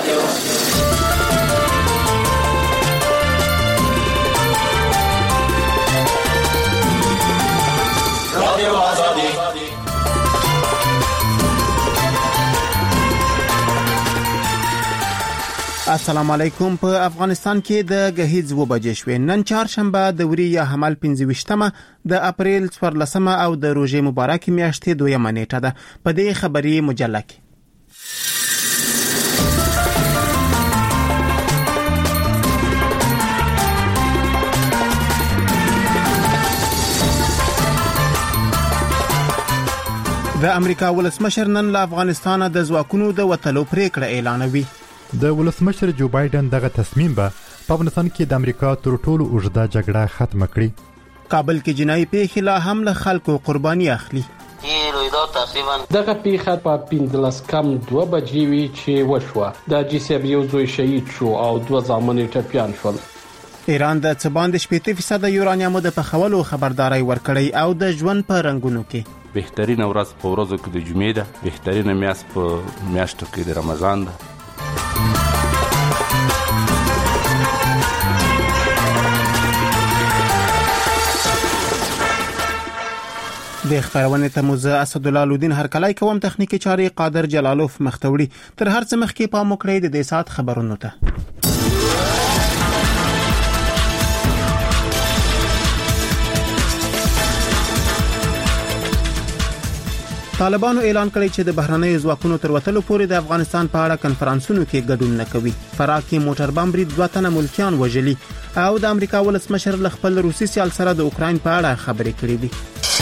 السلام علیکم. په افغانستان کې د غهیز و بجې شوې. نن چهارشنبه د وری یا حمل 25مه د اپریل 14مه او د روزې مبارکې میاشتې 2مه نیټه ده. په دې خبري مجله کې د امریکا ولسمشر نن له افغانستانه د ځواکونو د وتلو پریکړه اعلانوي. د ولسمشر جو بایدن دغه تصمیم به په افغانستان کې د امریکا تر ټولو اوږده جګړه ختم کړي. کابل کې جنایي پیښې لا هم له خلکو قرباني اخلي. دغه پیښه په 15:02 بجې وی چې وشوه. د جیسب یو زوی شهید شو او 2 زامن ټپيان شول. ایران د څه باندې 80% یورانیوم د پخولو خبرداري ورکړی او د ژوند په رنگونو کې بهترینه ورځ په ورځو کې د جمعې ده، بهترینه میاشت په میاشتو کې د رمضان ده. د خبرونه ته موزه اسد الله لودین هر کله کوم تخنیکی چاري قادر جلالوف مختوړي. تر هر څه مخکې په موکړې د دې سات خبرونه ته طالبانو اعلان کړی چې د بهرنۍ ځواکونو تر وتلو پورې د افغانستان په اړه کنفرانسونو کې ګډون نه کوي. فراه کې موټر بم برید 2 تنه ملکیان وژلي او د امریکا ولسمشر له خپل روسي سیال سره د اوکراین په اړه خبرې کړې دي.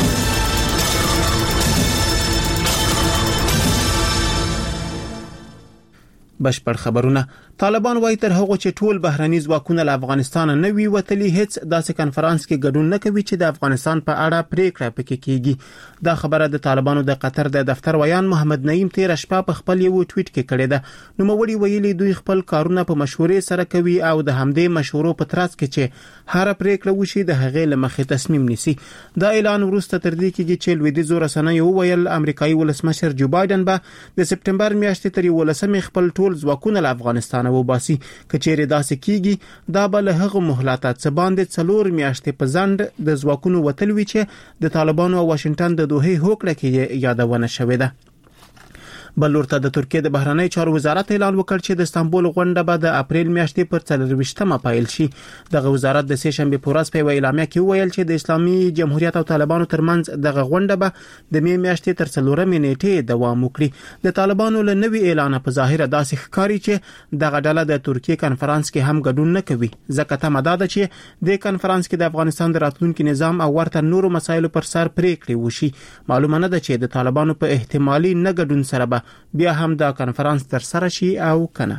بشپړ خبرونه. طالبان وايي تر هغه چې ټول بهرني ځواکونه له افغانستان نه وي وتلي هیڅ داسې کنفرانس کې ګډون نه کوي چې د افغانستان په اړه پریکړه پکې کیږي. دا خبره د طالبانو د قطر د دفتر ویان محمد نعیم تیر شپه په خپل یو ټویټ کې کړی ده. نو موري ویلي دوی خپل کارونه په مشورې سره کوي او د همدې مشورو په ترڅ کې چې هر پریکړه وشي د هغې لمخې تصمیم نیسي. دا اعلان وروسته تر دې کېږي چې لویدیځ رسنیو ویل امریکایي ولسمشر جو بایدن به د سپټمبر میاشتې تر 11 خپل ټول ځواکونه له افغانستان وباسي. کچېره داسې کیږي دا به له هغه مهلت څخه باندې 4 میاشتې په ځند د ځواکونو وتلوي چې د طالبانو او واشنگټن د دوه هوکړه کې یادونه شوې ده. بل ورته د ترکیه د بهرنی چارو وزارت اعلان وکړ چې د استانبول غونډه به د اپریل میاشتې پر 24مه پایل شي. دغه وزارت د سه شنبه په ورځ په اعلامیه کې ویل چې د اسلامي جمهوریت او طالبانو ترمنځ دغه غونډه به د می میاشتې تر 4مې نیټې دوام وکړي. د طالبانو له نوي اعلان په ظاهر داسې ښکاري چې دغه ډله د ترکیه کنفرانس کې هم ګډون نه کوي. ځکه ته مداده چې د کنفرانس کې د افغانستان د راتلونکي نظام او ورته نورو مسایلو پر سر پریکړې وشي. معلومه نه ده چې د طالبانو په احتمالي نه ګډون سره بیا هم دا کنفرانس تر سره شي او کنه.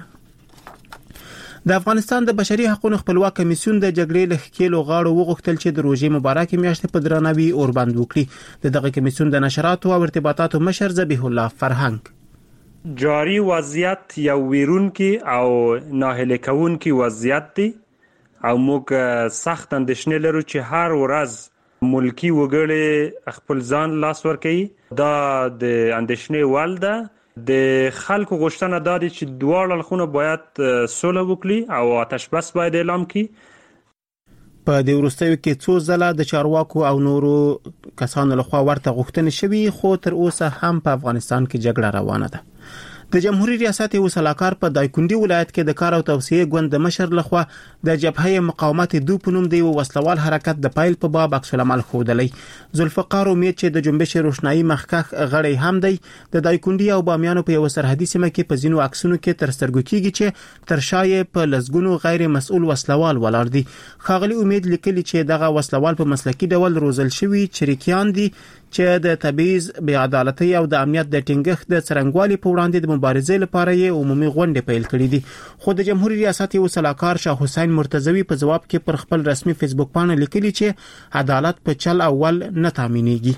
د افغانستان د بشري حقوقو خپلواک کمیسیون د جګړې له ښکېلو غاړو وغوښتل چې د روزې مبارکې میاشتې په درناوي اوربند وکړي. دغه کمیسیون د نشراتو او ارتباطاتو مشر ذبیح الله فرهنګ جاری وضعیت یو ویرونکي او ناهیله کوونکي وضعیت دی او موږ سخت اندېښنې لرو چې هر ورځ ملکی وګړي خپل ځان لاس ورکوي. دا د اندېښنې وړ ده. د خلکو غوښتنه دا ده چې دواړه اړخونه باید سوله وکړي او آتش بس باید اعلان کړي. په دې وروستیو کې څو ځله د چارواکو او نورو کسانو لخوا ورته غوښتنې شوي خو تر اوسه هم په افغانستان کې جګړه روانه ده. د جمهوریت ریاست یو سلاکار په دایکندي ولایت کې د کار او توسعه ګوند د مشر لخوا د جبهه مقاومت دو پنوم دی وسلوال حرکت د پایل په باب عکس العمل خودلی. ذوالفقار امید چې د جنبش روشنايي مخکخ غړی هم دی د دایکندي او بامیانو په یو سرحدي سیمه کې په ځینو عکسونو کې تر سترګو کېږي چې تر شای په لزګونو غیر مسؤل وسلوال ولاړ دي. خاغلی امید لیکلی چې دغه وسلوال په مسلکی ډول روزل شوی چریکیان دي چې د تبعیض، بې عدالتۍ او د امنیت د ټینګښت د څرنګوالي په وړاندې د مبارزې لپاره یې عمومي غونډې پیل کړې دي. خو د جمهوریت ریاست یو سلاکار شاه حسین مرتضوی په جواب کې پر خپل رسمي فیسبوک باندې لیکلي چې عدالت په چل اول نه تامینېږي.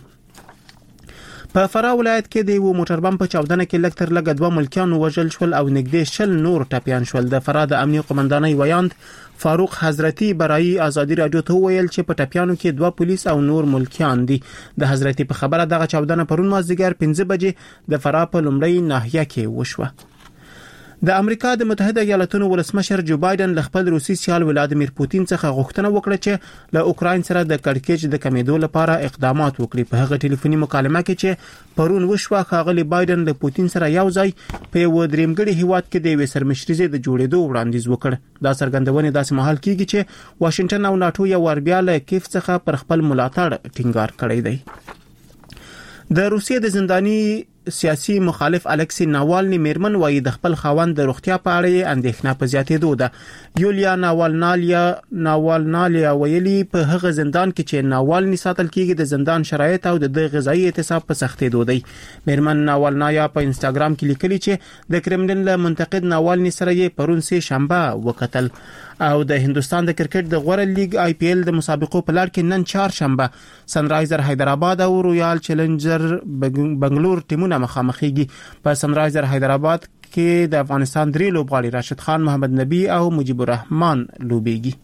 په فراه ولایت کې د یو موټر بم په چاودنه کې لږ تر لږه 2 ملکیان وژل شول او نږدې 60 نور ټپيان شول. د فراه د امنیه قومندانۍ ویاند فاروق حضرتی برای ازادي رادیو ته ویل چې په ټپيانو کې 2 پولیس او نور ملکیان دي. د حضرتی په خبره دغه چاودنه پرون مازدیګر 5 بجې د فراه په لومړی ناحیه کې وشوه. د امریکا د متحده ایالاتونو ولسمشر جو بایدن له خپل روسي سیال ولادیمیر پوتین څخه غوښتنه وکړه چې له اوکراین سره د کړکېچ د کمیدو لپاره اقدامات وکړي. په هغه ټلیفوني مکالمه کې چې پرون وشوه، ښاغلي بایدن له پوتین سره یو ځای په یو درېمګړي هیواد کې د یوې سرمشرۍ د جوړېدو وړاندیز وکړ. دا څرګندونه داسې مهال کیږي چې واشنگټن او ناتو یو ور بیا له کیف څخه پر خپل ملاتړ ټینګار کړی دی. د روسیې د زنداني سیاسي مخالف الکسی ناوالني میرمن وایي د خپل خاوند د روغتیا په اړه اندېښنه په زیاتېدو ده. یولیا ناوالنالیا ویلي په هغه زندان کې چې ناوالني ساتل کیږي د زندان شرایط او د غذایی اعتصاب په سختېدو دی. میرمن ناوالنایا په انستګرام کې لیکلي چې د کرملین له منتقد ناوالني سره یې پرون سه شنبه وکتل او د هندستان د کرکټ د غوړه لیګ IPL د مسابقو په لړ کې نن چهارشنبه سنرایزر حیدرآباد او رویال چیلنجر بنگلور ټیمونه مخامخېږي. په سنرایزر حیدرآباد کې د افغانستان 3 لوبغاړي راشد خان، محمد نبی او مجيب الرحمن لوبېږي.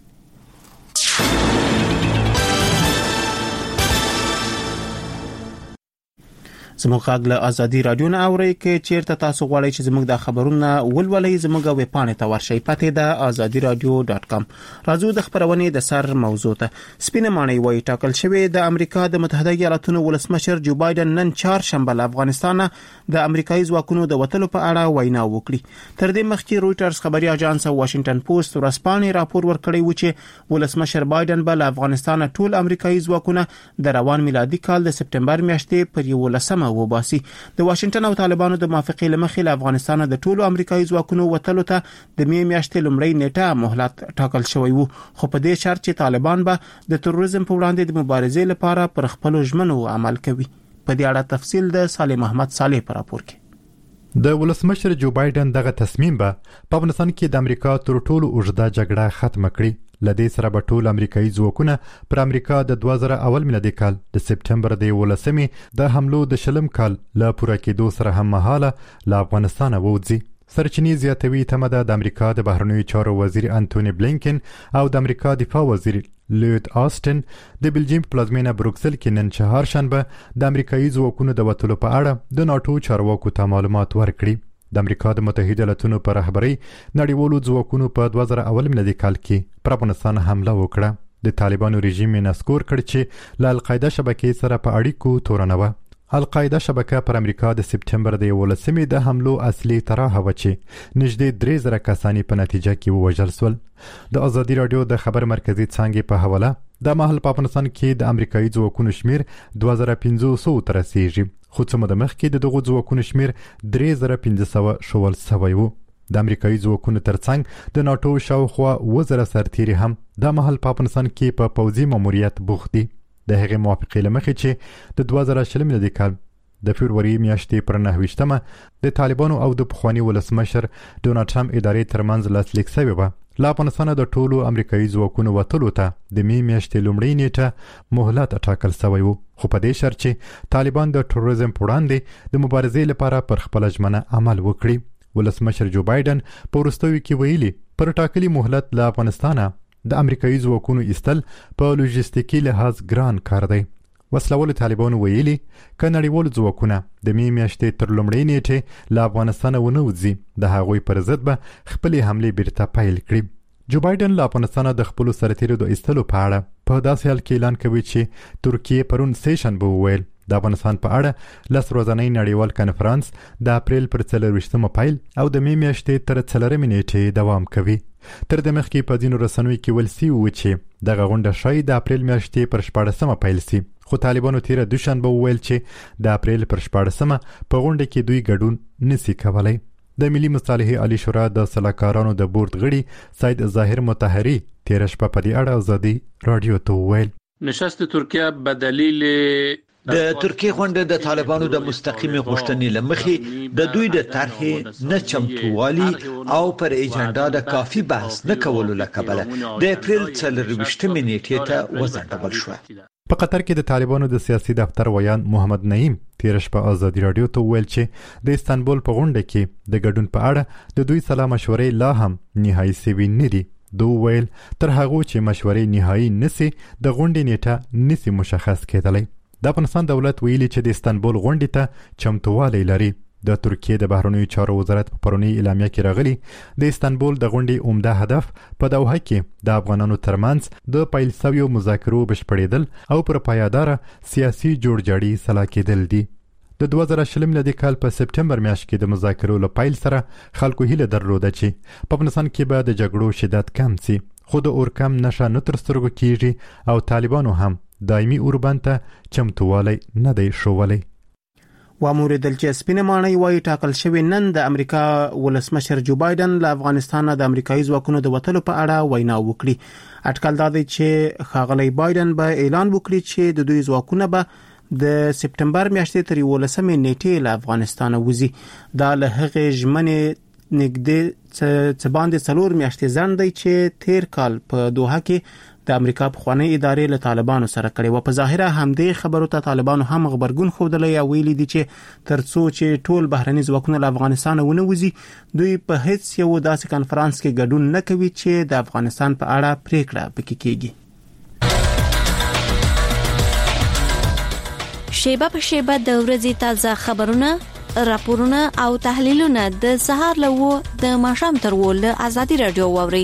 زموږ غږ له ازادي رادیو نه اورئ. کې چیرته تاسو غواړئ چې زموږ د خبرونه ولولئ، زموږ ویب پاڼې ته ورشئ. پته ده azadiradio.com. راځو د خبرونې د سر موضوع ته. سپینه ماڼۍ وایي ټاکل شوی د امریکا د متحده ایالاتونو ولسمشر جو بایدن نن چهارشنبه له افغانستان د امریکایي ځواکونو د وټلو په اړه وینا وکړي. تر دې مخکې رويټرز خبري اژانس او واشنگټن پوسټ ورځپاڼې راپور ورکړی و چې ولسمشر بایدن به له افغانستان ټول امریکایي ځواکونه د روان میلادي کال د سپټمبر میاشتې پر 11 وباسي. د واشنگټن او طالبانو د موافقې لمخې له افغانستان د ټولو امریکایي ځواکونو وټلو ته د میاشتې لومړۍ نیټه مهلت ټاکل شوی وو، خو په دې شرط چې طالبان به د تروریزم په وړاندې د مبارزې لپاره پر خپل ژمنو عمل کوي. په دې اړه تفصیل د صالح محمد صالح پر راپور کې. د ولسمشر جو بایدن دغه تصمیم به په افغانستان کې د امریکا تر ټولو اوږده جګړه ختم کړي. لدې سره به ټول امریکایي ځواکونه پر امریکا د 2001 میلادي کال د سپټمبر د 11 د حملو د شلم کال له پوره کېدو سره هم مهاله له افغانستان ووځي. سرچینې زیاتوي تمه ده د امریکا د بهرنیو چارو وزیر انټونی بلینکن او د امریکا دفاع وزیر لوید آستن د بلجیم پلازمینه بروکسل کې نن چهارشنبه د امریکایي ځواکونو د وټلو په اړه د ناتو چارواکو ته معلومات ورکړي. د امریکا د متحده ایالاتونو په رهبرۍ نړیوالو ځواکونو په 2001 میلادي کال کې پر افغانستان حمله وکړه. د طالبانو رژیم نسکور کړ چې له القاعده شبکې سره په اړیکو تورنه و. القاعده شبکه پر امریکا د سپټمبر د 11 د حملو اصلي طرحه و چې نږدې 3000 کسان په نتیجه کې ووژل شول. د ازادي رادیو د خبر مرکزی څانګې په حواله د مهال په افغانستان کې د امریکایي ځواکونو شمیر 2500 ته رسیږي، خو څه موده مخکې د دغو ځواکونو شمیر 3500 شول سوی و. د امریکایي ځواکونو ترڅنګ د ناتو شاوخوا 1000 سرتیري هم د مهال په افغانستان کې په پوځي ماموریت بوخت دي. د هغې موافقې له مخې چې د 2020 میلادي کال د فبروري میاشتې پر 9 د طالبانو او د پخواني ولسمشر ډونالډ ټرمپ ادارې ترمنځ لاسلیک شوی و. له افغانستانه د ټولو امریکایي ځواکونو وټلو ته د میاشتې لومړۍ نیټه مهلت ټاکل شوی و، خو په دې شرط چې طالبان د تروریزم په وړاندې د مبارزې لپاره پر خپل ژمنه عمل وکړي. ولسمشر جو بایدن په وروستیو کې ویلي پر ټاکلي مهلت له افغانستانه د امریکایي ځواکونو ایستل په لوجستیکي لحاظ ګران کار دی. وسلوالو طالبانو ویلي که نړیوالو ځواکونه د میاشتې تر لومړۍ نیټې له افغانستانه ونه وځي، د هغوی پر ضد به خپلې حملې بیرته پیل کړي. جو بایدن له افغانستانه د خپلو سرتیرو د ایستلو په اړه په داسې حال کې اعلان کوي چې ترکیه پرون سه شنبه وویل د افغانستان په اړه لس ورځنی نړیوال کنفرانس د اپریل پر 24 پیل او د میاشتې تر 4 نیټې دوام کوي. تر دې مخکې په ځینو رسنیو کې ویل شوي و چې دغه غونډه شاید د اپریل میاشتې پر 14 پیل شي، خو طالبانو تیره دوشنبه وویل چې د اپریل پر 14 په غونډه کې دوی ګډون نشي کولی. د ملي مصالحې عالی شورا د سلاکارانو د بورډ غړي سید ظاهر مطهری تیره شپه په دې اړه ازادي رادیو ته وویل نشست ترکیه به دلیل د ترکیه غونډه د طالبانو د مستقیمي غوښتنې لمخې د دوی د طرحې نه چمتووالي او پر ایجنډا د کافي بحث نه کولو له کبله د اپریل 24 نیټې ته وځنډول شو. په قطر کې د طالبانو د سیاسي دفتر ویان محمد نعیم تیر شپه ازادي رادیو ته ویل چې د استانبول په غونډه کې د ګډون په اړه د دوی سلا مشورې لا هم نهایي سوي نه دي. دوی ویل تر هغه چې مشورې نهایي نسی د غونډې نیټه نسی مشخص کېدلی. د افغانستان دولت ویلي چې د استانبول غونډې ته چمتووالی لري. د ترکیه د بهرنیو چارو وزارت په پرونی اعلامیه کې راغلی د استانبول د غونډې عمده هدف په دوحه کې د افغانانو ترمنځ د پیل شویو مذاکرو بشپړېدل او پر پایدار سیاسي جوړجاړي سلا کېدل دي. د 2020 میلادي کال په سپټمبر میاشت کې د مذاکرو له پیل سره خلکو هیله درلوده چې په افغانستان کې به د جګړو شدت کم سي، خو د اورکم نشه نه تر سترګو کېږي او طالبانو هم دایمي اوربند ته چمتووالی نه دی ښوولی. واموریدل چې سپینه ماڼۍ وایي ټاکل شوی نن د امریکا ولسمشر جو بایدن له افغانستان د امریکایي ځواکونو د وتلو په اړه وینا وکړي. اټکل دا دی چې ښاغلی بایدن به اعلان وکړي چې د دوی ځواکونه به د سپټمبر میاشتې تر 11 نیټې له افغانستان وځي. دا له هغې ژمنې نږدې څه باندې 4 میاشتې ځنډ دی چې تیر کال په دوحه کې د امریکا پخوانی ادارې له طالبانو سره کړي و. په ظاهره همدې خبرو ته طالبانو هم خبرګون ښودلی او ویلي دي چې ترڅو چې ټول بهرني ځواکونه له افغانستان ونه وځي دوی په هیڅ یو داسې کانفرنس کې ګډون نه کوي چې د افغانستان په اړه پریکړه پکې کیږي. شیبه په شیبه د ورځې تازه خبرونه، راپورونه او تحلیلونه د سهار له 9 د ماښام تر 10 له آزادي رادیو واوري.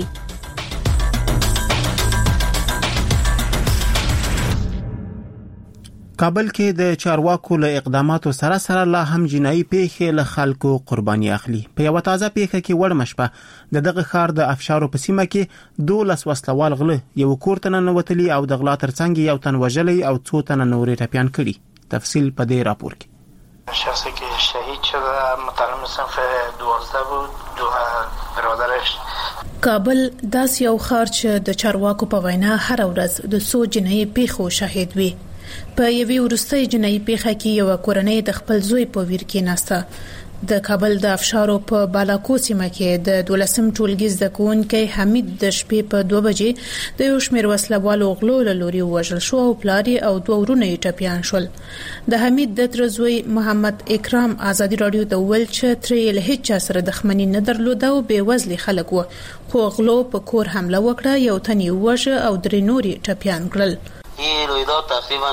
کابل کې د چارواکو له اقداماتو سره سره لا هم جنایي پیښې له خلکو قرباني اخلي. په یو تازه پیښه کې وړمه شپه د دغه ښار د افشارو په سیمه کې 12 وسلوال غله یو کور ته ننوتلي او د غلا ترڅنګ یو تن وژلی او 2 تنه نورې ټپیان کړي. تفصیل په دې راپور کې. شخصی که شهید شده متعلم صنف 12 بود، 2 برادرش. کابل داس یو ښار چې د چارواکو په وینا هر ورځ د 100 جنایي پیښو شاهد وي. په یوې وروستۍ جنایي پیښه کې یو کورنۍ د خپل زوی په ویر کې ناسته. د کابل د افشارو په بالاکو سیمه کې د 12م ټولګي زده کوونکی حمید د شپې په 2 بجې د یو شمېر وسلوالو غلو له لوري وژل شو او پلار او 2 ورونه یې ټپیان شول. د حمید د تر زوی محمد اکرام آزادي رادیو ته ویل چې ترې له هیڅ چا سره دښمني نه درلوده او بې وزلي خلک وو، خو غلو په کور حمله وکړه، یو تن یې ووژه او 3 نورې ټپیان کړل. این رویداد تقریبا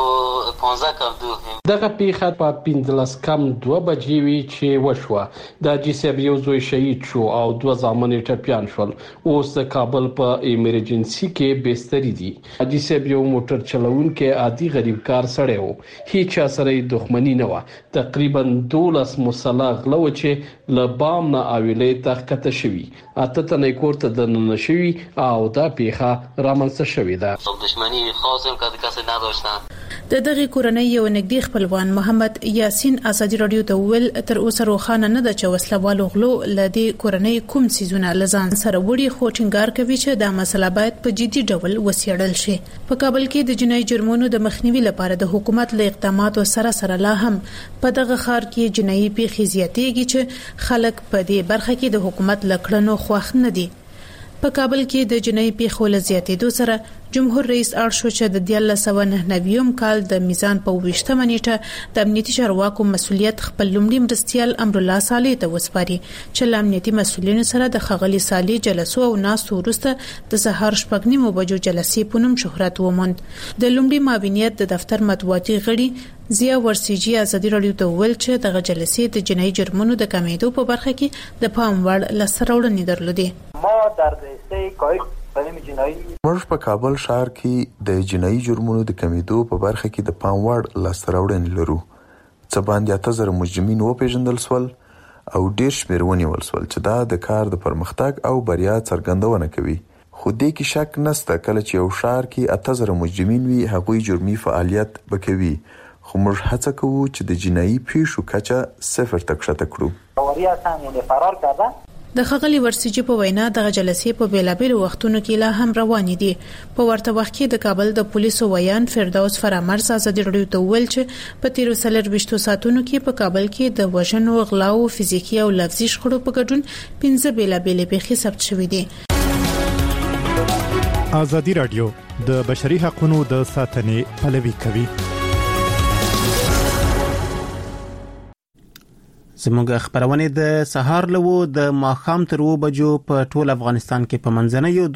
15 کم 2 دغه پیښه په 15 کم 2 بجې وی چې وشوه. د جی سی بي یو زوی شهید شو او 2 زامن ټپیان شول. اوس د کابل په ایمرجنسي کې بستري دي. جی سی بي یو موټر چلوونکی عادي غریب کار سړی وو، هیڅ سره دښمنی نه و. تقریبا 12 مسلح غلو چې له بام نه اویلې تخته شوی، اته تنه کور ته دننه شوی او دا پیښه رامنځته شوې ده. دښمنی خاصم کسی نداشتن. د دغه کورنۍ یو نږدې خپلوان محمد یاسین آزادي رادیو ته ویل تر اوسه روښانه نه ده چې وسلوالو غلو له دې کورنۍ کوم سيزونه لزان سره وړي، خو ټینګار کوي چې دا مسله باید په جدي ډول وڅېړل شي. په کابل کې د جنایي جرمونو د مخنیوي لپاره د حکومت له اقداماتو سره سره لا هم په دغه ښار کې جنایي پیښې زیاتېږي چې خلک په دې برخه کې د حکومت له کړنو خوښ نه دي. په کابل کې د جنایي پیښو له زیاتېدو سره جمهور رئیس اړ شو چې د 1999 کال د میزان په 20مه نیټه د امنیتي چارواکو مسؤلیت خپل لومړي مرستیال امرالله صالح ته وسپاري چې له امنیتي مسؤلینو سره د ښاغلي صالح جلسو او ناستو وروسته د سهار 9 بجو جلسې په نوم شهرت وموند. د لومړي معاونیت د دفتر مطبوعاتي غړي ضیا ورسیجی آزادي رادیو ته ویل چې دغه جلسې د جنایي جرمونو د کمیدو په برخه کې د پام وړ لاسته درلودي. ما در رشته کاهش جرم جنایی موږ په کابل ښار کې د جنایي جرمونو د کمیدو په برخه کې د پام وړ لاسته راوړنې لرو. څه باندې 8000 مجرمین وپېژندل شول او ډېر شمېر ونیول شول چې دا د کار د پرمختګ او بریا څرګندونه کوي. خو دې کې شک نشته کله چې یو ښار کې 8000 مجرمین وي هغوی جرمي فعالیت وکوي، خو موږ هڅه کوو چې د جنایي پیښو کچه 0 ته کښته کړو. د ښاغلي ورسیجی په وینا دغه جلسې په بیلابیلو وختونو کې لا هم روانې دي. په ورته وخت کې د کابل د پولیسو ویان فردوس فرامرز آزادي رادیو ته ویل چې په 13 ساعتونو کې په کابل کې د وژنو، غلاو، فزیکي او لفظي شخړو په ګډون 15 بیلابیلې پیښې ثبت شوې دي. آزادي رادیو د بشري حقوقو د ساتنې پلوي کوي. زموږ خبرونه د سهار لوو د ماخام تر 2 بجو په ټول افغانستان کې په منځنۍ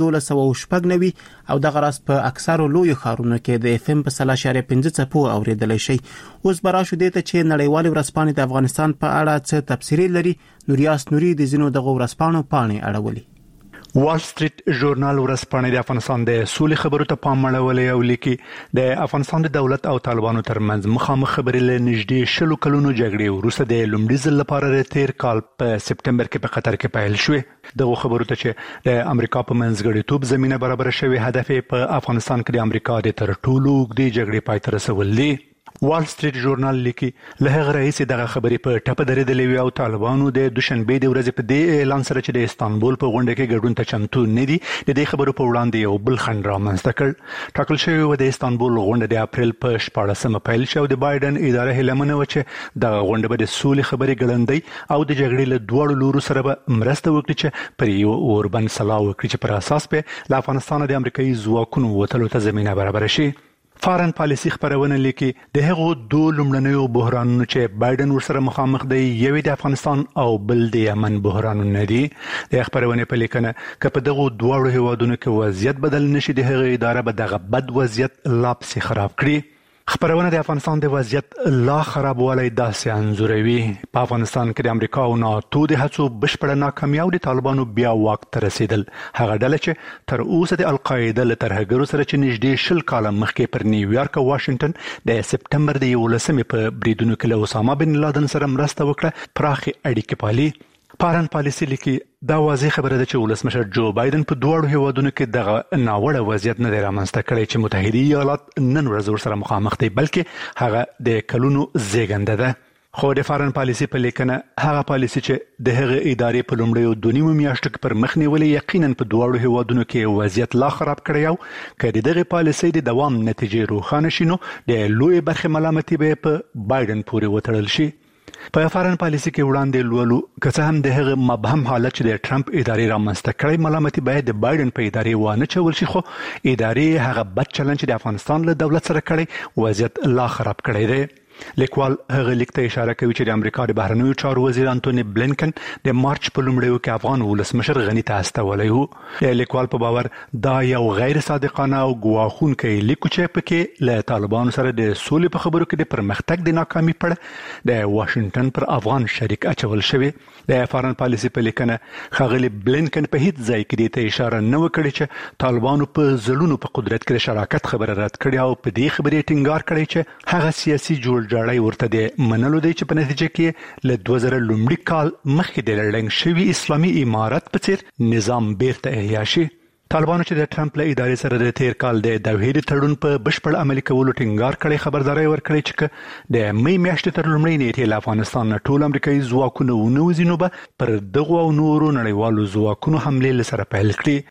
1290 او د غراس په اکثرو لوی ښارونو کې د FM په 3.5 څپو اوریدلای شي. اوس براشو دته چې نړیوال ورځپاڼې د افغانستان په اړه څه تفسیری لري. نوریاس نوري د زینو د ورځپاڼو پاڼې اړولي. وال سټریټ ژورنال ورځپاڼه د افغانستان د سولې خبرو ته پام اړولې او لیکي د افغانستان د دولت او طالبانو ترمنځ مخامخ خبرې له نږدې 10 کلونو جګړې وروسته د لومړي ځل لپاره د تیر کال په سپټمبر کې په قطر کې پیل شوې. دغه خبرو ته چې د امریکا په منځګړیتوب زمينه برابر شوی هدف په افغانستان کې د امریکا د تر ټولو اوږدې جګړې پای ته رسول دي. وال سټریټ ژورنال لیکي له هغه رئیس دغه خبرې په ټپه درېدلې او طالبانو د دوشنبه د ورځې په دې اعلان سره چې د استانبول په غونډه کې ګډون ته چمتو نه دي د دې خبرو په وړاندې یو بل خنډ رامنځته کړ. ټاکل شوی و د استانبول غونډه د اپریل په 14مه پیل شو. د بایدن اداره هلمنه و چې د غونډه به د سولې خبرې ګړندۍ او د جګړې له دوه لورو سره به مرسته وکړي چې پر یو اوربن سلا وکړي چې پر اساس به له افغانستان د امریکایي ځواکونو وټلو ته زمينه برابر شي. فارن پالیسی خبرونه لیکي د هغو دوه لومړنیو بحرانونو چې بایدن ورسره مخامخ دی یو د افغانستان او بل د یمن بحرانونه دي. د خبرونه په لیکنه کې په دغه دوه هیوادونو کې وضعیت بدل نشي د هغه اداره به دغه بد وضعیت لا پسې خراب کړي. خبرونه د افغانستان د وضعیت لا خرابوالی داسې انځوروي. په افغانستان کې د امریکا او ناتو د هڅو بشپړه ناکامي او د طالبانو بیا واک ته رسیدل. هغه ډله چې تر اوسه د القاعده له ترهګرو سره چې نږدې 10 کاله مخکې پر نیویارک او واشنگټن د سپټمبر د 11مې په بریدونو کې له اسامه بن لادن سره مرسته وکړه پراخي اړیکې پالي. فارن پالیسی لیکي دا واضح خبره ده چې ولسمشر جو بایدن په دوه هیوادونو کې دغه ناوړه وضعیت نه رامنځته کړی چې متحده ایالات نن ورځ سره مخامخ دي بلکې هغه د کلونو زیږنده ده. خو د فارن پالیسی په لیکنه هغه پالیسی چې د هغه ادارې په لومړیو 2 میاشتو کې پر مخ نیولې یقینا په دوه هیوادونو کې وضعیت لا خراب کړی او کله دغه پالیسی د دوام نتیجې روښانه شینو د لوی برخه ملامتي به په بایدن پورې وتړل شي. په فارن پالیسی کې وړاندې لولو که څه هم د هغه مبهم حالت چې د ټرمپ ادارې رامنځته کړی ملامتي باید د بایدن په ادارې وانه چول شي خو ادارې هغه بد چلند چې د افغانستان له دولت سره کړی وضعیت لا خراب کړی دی. لیکوال هغه لیک ته اشاره کوي چې د امریکا د بهرنیو چارو وزیر انټونی بلینکن د مارچ په لومړیو کې افغان ولسمشر غنی ته استولی وو. لیکوال په باور دا یو غیر صادقانه او ګواښونکی لیک چې پکې له طالبانو سره د سولې په خبرو کې د پرمختګ د ناکامي پړه د واشنگټن پر افغان شریک اچول شوی. د فارن پالیسی په لیکنه ښاغلي بلینکن په هیڅ ځای کې د اشاره نه وکړي چې طالبانو په ځلونو په قدرت کې د شراکت خبره رد کړې او په دې خبرې ټینګار کړی چې هغه سیاسي جوړجاړی ورته د منلو دی چې په نتیجه کې له 2000 لومړي کال مخکې د لړنګ شوی اسلامي امارت په څیر نظام بیرته احیا شي. طالبانو چې د ټرمپ له ادارې سره د تیر کال د دوحې تړون په بشپړ عملي کولو ټینګار کړی خبرداري ورکړي چې د مې میاشتې تر لومړۍ نیټې له افغانستان نه ټول امریکایي ځواکونه ونوځي نو به پر دغو او نورو نړیوالو ځواکونو حملې سره پیل کړي.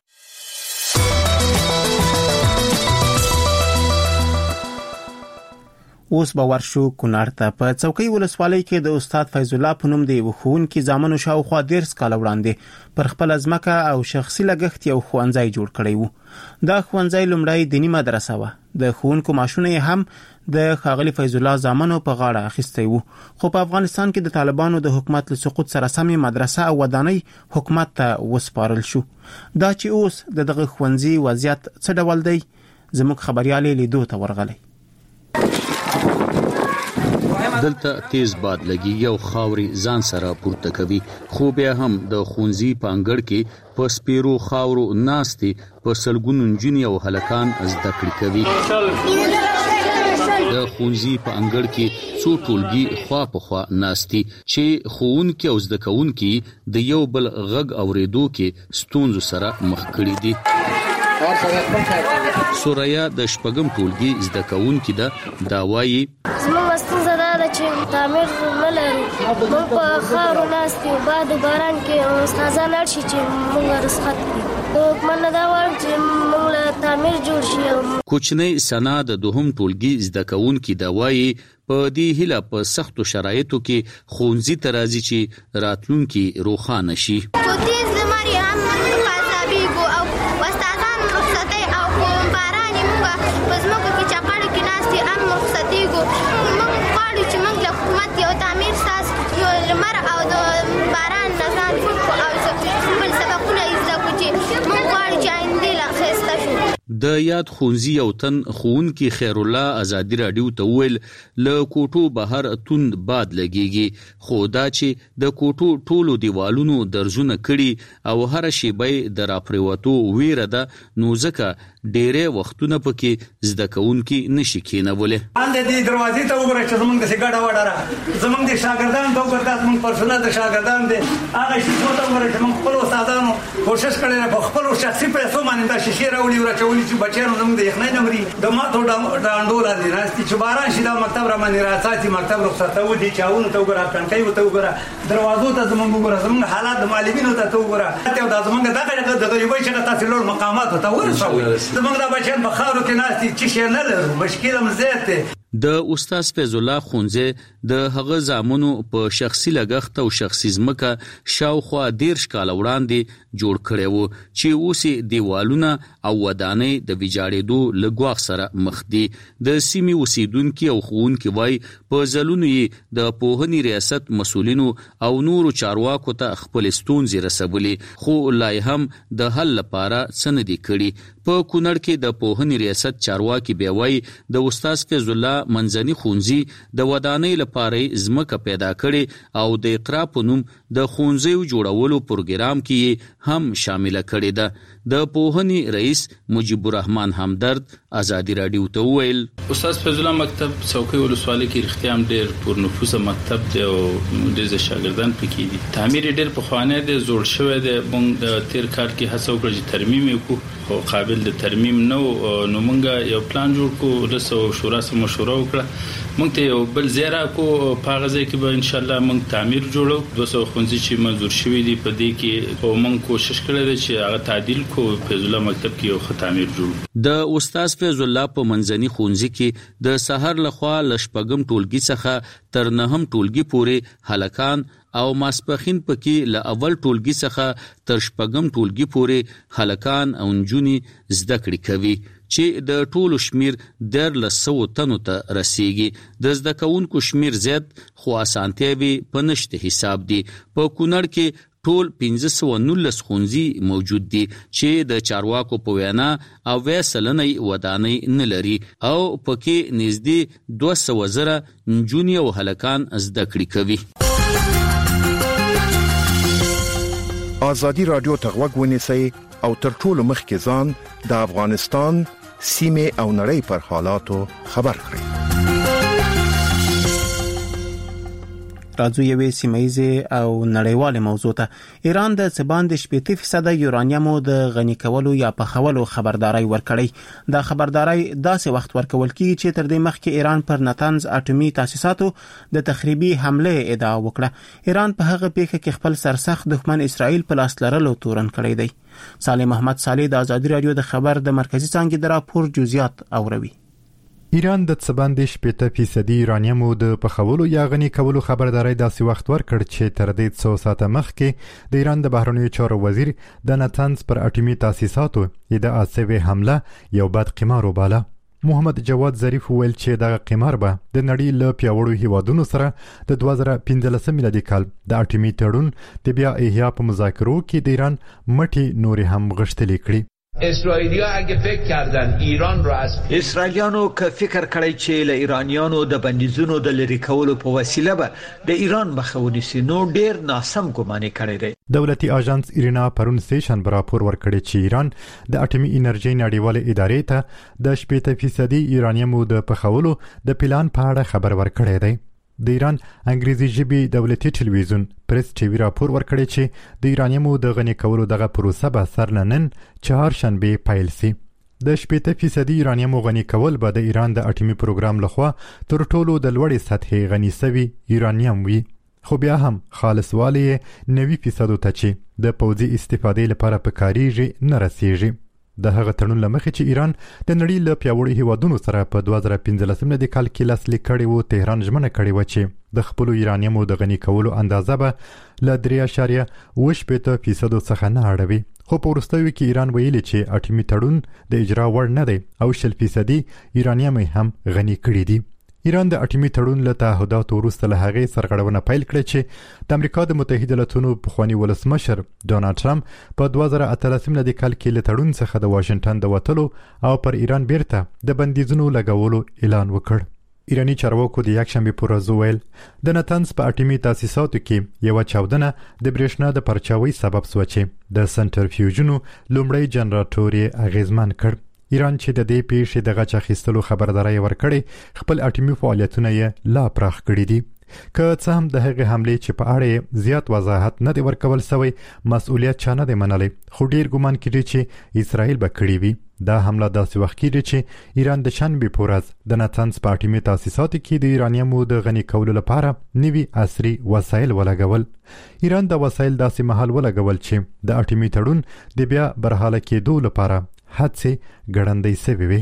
اوس به ورشو کونړ ته. په څوکۍ ولسوالۍ کې د استاد فیض الله په نوم د یو ښوونکي زامنو شاوخوا 10 کاله وړاندې پر خپل ځمکه او شخصي لګښت یو ښوونځی جوړ کړی وو. دا ښوونځی لومړی دینی مدرسه وه. د ښوونکو معاشونه هم د ښاغلي فیض الله زامنو په غاړه اخیستی وو. خو په افغانستان کې د طالبانو د حکومت له سقوط سره سمې مدرسه او ودانۍ حکومت ته وسپارل شو. دا چې اوس دغه ښوونځي وضعیت څه ډول دی زموږ خبريال لیدو ته ورغلی. دلته تیز باد لګي او خاوري ځان سره پورته کوي خو بیا هم د خونځي په انګړ کې په سپیرو خاورو ناستي په سلګونو نجونې او هلکان زده کړې کوي. د خونځي په انګړ کې څو ټولګي خوا په خوا ناستي چې ښوونکي او زده کوونکي د یو بل غږ اورېدو کې ستونزو سره مخ کړي دي. سوریا د شپږم ټولګي زده کوونکي دا وایي زموږ ستونزه دا ده چې تعمیر نه لرو. موږ په خاورو ناست یو باد باران کې استادان اړ شي چې موږ رخصت کړي. حکومت نه دا غواړي چې موږ له تعمیر جوړ شي. کوچنی سنا د دوهم ټولګي زده کوونکي دا وایي په دې هیله په سختو شرایطو کې ښوونځي ته راځي چې راتلونکي روښانه شي. فود کو او خپل سبقونه زده کو چې موږ غواړو چې آینده لا ښه شو. د یاد خونزي یو تن خونکی خیر الله ازادي رادیو ته ویل له کوټو بهر توند باد لګيږي خو دا چې د کوټو ټولو دیوالونو درزونه کړي او هر شی به د راپریوتو ویره ده نو ځکه ډېرې وختونه پکې زده کوونکي نشي کېنولې. اندې د دروازې ته وګورئ چې زمونږ د سګاډه وډاره زمونږ د شاګردان ته وګورئ زمونږ پرسونل د شاګردان دي هغه شي څه ته وګورئ چې موږ خپل استادانو کوشش کړی په خپل شخصي پیسو باندې د شیشې راوړي ورچولي چې بچیانو زموږ د یخنۍ نه مري د ماتو ډانډول دي راستي چې باران شي دا مکتب را باندې راځي مکتب رخصته و دي چاونه ته وګورئ کانټي ته وګورئ دروازو ته زمونږ وګورئ زمونږ حالات د معلمینو ته وګورئ ته دا زمونږ دغه د غریبۍ څخه تاسو لوړ مقامات ته ورسوي زمونږ د بچیان په خاورو کې ناشتي چې شي نه لرو مشکل هم زیات دی. د استاد فیض الله خونزه د هغه زامنو په شخصي لګښت او شخصي ځمکه شاوخوا 13 کال وړاندې جوړ کړي وو چې اوسې دیوالونه او ودانۍ د ویجاړېدو لګواخ سره مخ دي. د سیمې اوسیدونکو او ښوونکي وای په ځلونو یې د پوهنې ریاست مسولینو او نورو چارواکو ته خپل ستونزې رسولې خو لا هم د حل لپاره څه نه دي کړي. په کونړ کې د پوهنې ریاست چارواکي بیا وای د استاد فیض الله منځني خونزي د ودانۍ لپاره ځمکه پیدا کړي او د اقرا په نوم د خونزي جوړولو پروګرام کې هم شامل کړي ده. د پوهنې رئیس مجيب الرحمن همدرد ازادي رادیو ته ویل استاد فیض الله مکتب څوکۍ ولسوالۍ کې اختیام ډېر پر نفوذ مکتب دی او ډېر شاګردان پکې دي. تعمیر ډېر په خوانه دی زوړ شوی دی. موږ د تیر کال کې هڅه وکړه چې ترمیم وکړو خو قابل د ترمیم نو موږ یو پلان جوړ کړو رسو شورا سره مشوره وکړه موږ ته یو بل زیرا کو په غزه کې به ان شاء الله موږ تعمیر جوړو 200 خونځي چې منظور شوی دی په دې کې او موږ کوشش کړو چې هغه تعدیل کو فیض الله مکتب کې یو تعمیر جوړ. د استاد فیض الله په منځني خونځي کې د سحر لخوا لشپګم ټولګي څخه تر نهم ټولګي پورې هلکان او ماسپخین پکې له اول ټولګي څخه تر شپږم ټولګي پورې هلکان او نجونې زده کړې کوي چې د ټولو شمیر 1300 تنو ته رسیږي. د زده کوونکو شمیر زیات خو اسانتیاوي په نشته حساب دي. په کونړ کې ټول 1519 خونځي موجود دي چې د چارواکو په وینا او وسلنې ودانۍ نه لري او پکې نږدې 200 زره نجونې او هلکان زده کړې کوي. ازادي رادیو ته غوږ ونیسئ او تر ټولو مخکې ځان د افغانستان سیمه او نړۍ پر حالاتو خبر کړئ. راځو یوې سیمایي او نړیواله موضوع ته. ایران د سباند 80% یورانیم د غنی کولو یا پخولو خبرداري ورکړی. دا خبرداري داسې وخت ورکول کیږي چې تر دې مخکې ایران پر نتنز اټومي تاسیساتو د تخریبي حمله ادعا وکړه. ایران په هغه پیښه کې خپل سرسخت دښمن اسرائیل په لاس لرلو تورن کړی دی. صالح محمد صالح د ازادي رادیو د خبر د مرکزی څانګې د راپور جزئیات اوروي. ایران د څباندې 80% یورانیم د پخولو یا غنی کولو خبرداري داسې وخت ورکړ چې تر دې 100 ساعته مخکې د ایران د بهرنیو چارو وزیر د نتنز پر اټومي تاسیساتو ادعا شوی حمله یو بد قمار وباله. محمد جواد ظریف ویل چې دا قمار به د نړۍ له پیاوړو هیوادونو سره د 2015 میلادي کال د اټومي تړون د بیا احیا په مذاکرو کې د ایران مټي نور هم غښتلې کړي. اسرائیلیا اگه فکر کردن ایران رو از اسرائیلیانو که فکر کړی چې له ایرانیانو د بندیزونو د لری کولو په وسیله به د ایران مخه ونیسي نو ډیر ناسم ګمان کړی دی. دولتي اژانس ایرنا پرون سټیشن راپور ورکړی چې ایران د اټومي انرژي نړیواله ادارې ته د 80% یورانیم د پخولو د پلان په اړه خبر ورکړی دی. د ایران انګریزي ژبې دولتي ټلویزیون پریس ټي وی راپور ورکړی چې د ایرانیمو د غنی کولو دغه پروسه به سرنن چهارشنبه پیل شي. د 80% یورانیمو غنی کول به د ایران د اټومي پروګرام لخوا تر ټولو د لوړې سطحې غنی سوي یورانیم وي. خو بیا هم خالصوالی 90% ته چې د پوځي استفادې لپاره پکاريږي نه رسیږي. د هغه تړون لمخې چې ایران د نړۍ له پیاوړو هیوادونو سره په 2015 میلادي کال کې لاسلیک کړی و تهران ژمنه کړې و چې د خپل یورانیمو د غنی کولو اندازه به ل 3.8% څخه نه اړوي. خو په وروستیو کې ایران ویلي چې اټومي تړون د اجرا وړ نه دی او 0% یورانیم هم غنی کړی دی. ایران د اټومي تړون له تعهداتو وروسته له هغې سرغړونه پیل کړې چې د امریکا د متحده ایالاتونو پخوانی ولسمشر ډونالد ټرمپ په 2018 ملي کال کې له تړون څخه د واشنگټن د وټلو او پر ایران بیرته د بندیزونو لګولو اعلان وکړ. ایرانی چارواکو د یکشنبه پر ورځ ویل د نتنز په اټومي تاسیساتو کې یو چاودنه د برېښنا د پرچاوي سبب شو چې د سنټرفیوژونو لومړی جنراتور یې اغیزمن کړ. ایران چې د دې پیښې د غچ اخیستلو خبرداري ورکړې خپل اټومي فعالیتونه یې لا پراخ کړي دي. که څه هم د هغې حملې چې په اړه زیات وضاحت نه دی ورکول شوی مسؤلیت چا نه دی منلی، خو ډیر ګمان کیږي چې اسرائیل به کړی وي. دا حمله داسې وخت کېږي چې ایران د شنبې په ورځ د نتنز په اټومي تاسیساتو کې د یورانیمو د غني کولو لپاره نوي عصري وسایل ولګول. ایران د وسایل داسې مهال ولګول چې د اټومي تړون د بیا برحاله کېدو لپاره هڅې ګړندۍ شوې وي.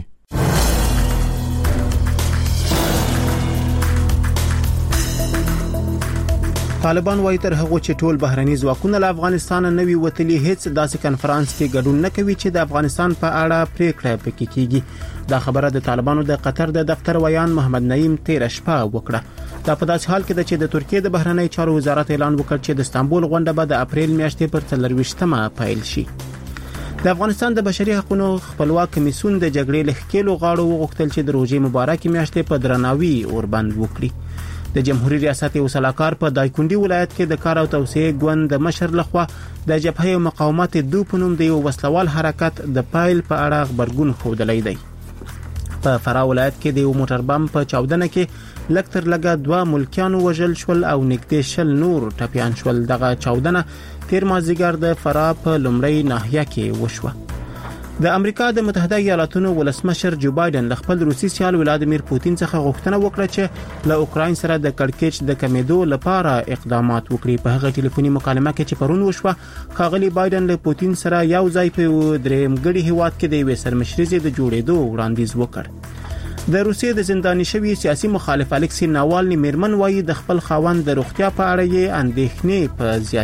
طالبان وايي تر هغه چې ټول بهرني ځواکونه له افغانستان نه وي وتلي، هیڅ داسې کنفرانس کې ګډون نه کوي چې د افغانستان په اړه پریکړه پکې کیږي. دا خبره د طالبانو د قطر د دفتر ویان محمد نعیم تیر شپه وکړه. دا په داسې حال کې چې د ترکیه د بهرنی چارو وزارت اعلان وکړ چې د استانبول غونډه به د اپریل میاشتې پر 24مه پیل شي. د افغانستان د بشري حقوقو خپلواک کمیسیون د جګړې لخکېلو غاړو وغوښتل چې د روزي مبارکي میاشتې په درناوي اوربند وکړي. د جمهوریت ریاست یو سلاکار په دایکندي ولایت کې د کار او توسعه ګوند د مشر لخوا د جبهه مقاومت دو په نوم د یو وسلوال حرکت د پایل په اړه خبرګون خوندلای دی. په فراه ولایت کې د یو موټر بم په چاودنه کې لکتر لګا 2 ملکیانو وژل شول او نږدې 60 نور ټپيان شول. دغه چاودنه تیر مازیګر د فراه په لومړی ناحیه کې وشوه. د امریکا د متحده ایالاتونو ولسمشر جو بایدن خپل روسي سیال ولادیمیر پوتین څخه غوښتنه وکړه چې له اوکراین سره د کړکېچ د کمیدو لپاره اقدامات وکړي. په هغه ټلیفوني مکالمه کې چې پرون وشوه، ښاغلي بایدن له پوتین سره یو ځای په درېمګړي هیواد کې د یو سرمشريزي د جوړېدو وړاندیز وکړ. د روسیې د زنداني شوی سیاسي مخالف الکسی ناوالني میرمن وایي د خپل خاوند د روغتیا په اړه یې اندېښنې په